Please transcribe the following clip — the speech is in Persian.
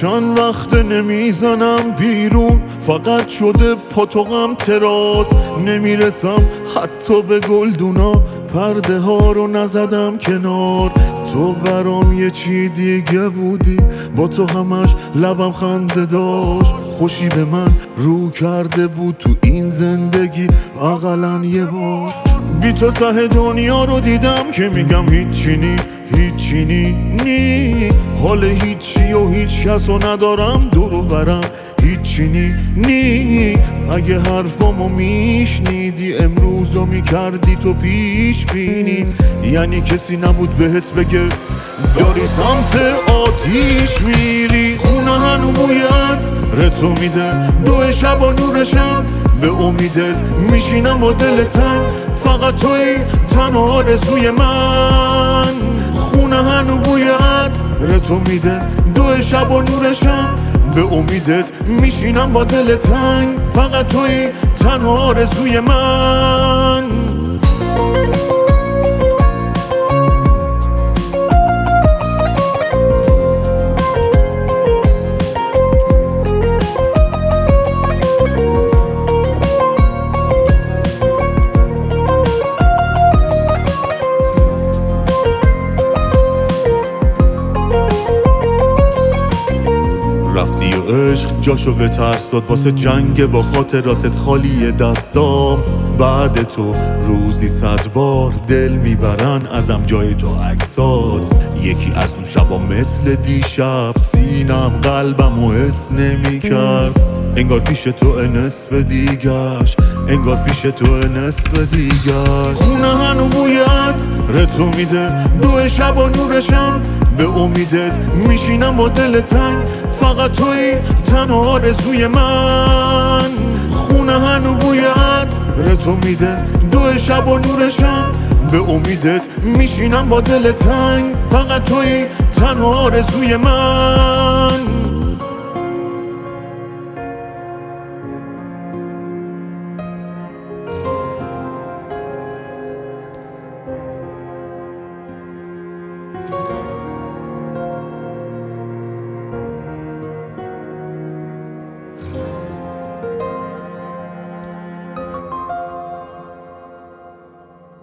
چند وقت نمیزنم بیرون، فقط شده پاتوقم تراز. نمیرسم حتی به گلدونا، پرده ها رو نزدم کنار. تو برام یه چی دیگه بودی، با تو همش لبم خنده داشت. خوشی به من رو کرده بود تو این زندگی اقلن یه بار. بی تو ته دنیا رو دیدم که میگم هیچی نی، هیچی نی. حال هیچی و هیچ کس رو ندارم دور و برم، هیچی نی. اگه حرفامو میشنیدی امروزو میکردی تو پیش بینی. یعنی کسی نبود بهت بگه داری سمت آتیش میری. خونه هنو بویت رتو میده، دو شب و نورشم به امیدت میشینم با دل تنگ. فقط توی تنها آرزوی من. خونه هنو بویت رتو میده، دو شب و نورشم به امیدت میشینم با دل تنگ. فقط توی تنها آرزوی من. رفتی و عشق جاشو به ترس داد، واسه جنگ با خاطراتت خالی دستام. بعد تو روزی 100 بار دل میبرن ازم جای تو عکسات. یکی از اون شبا مثل دیشب سینم قلبم و حس نمیکرد. انگار پیش تو نصف دیگش، انگار پیش تو نصف دیگش. خونه هنو بویت رتو میده، دو شب و نورشم به امیدت میشینم با دل تنگ. فقط توی تنها آرزوی من. خونه هنو بویت رتو میده، دو شب و نورشم به امیدت میشینم با دل تنگ. فقط توی تنها آرزوی من.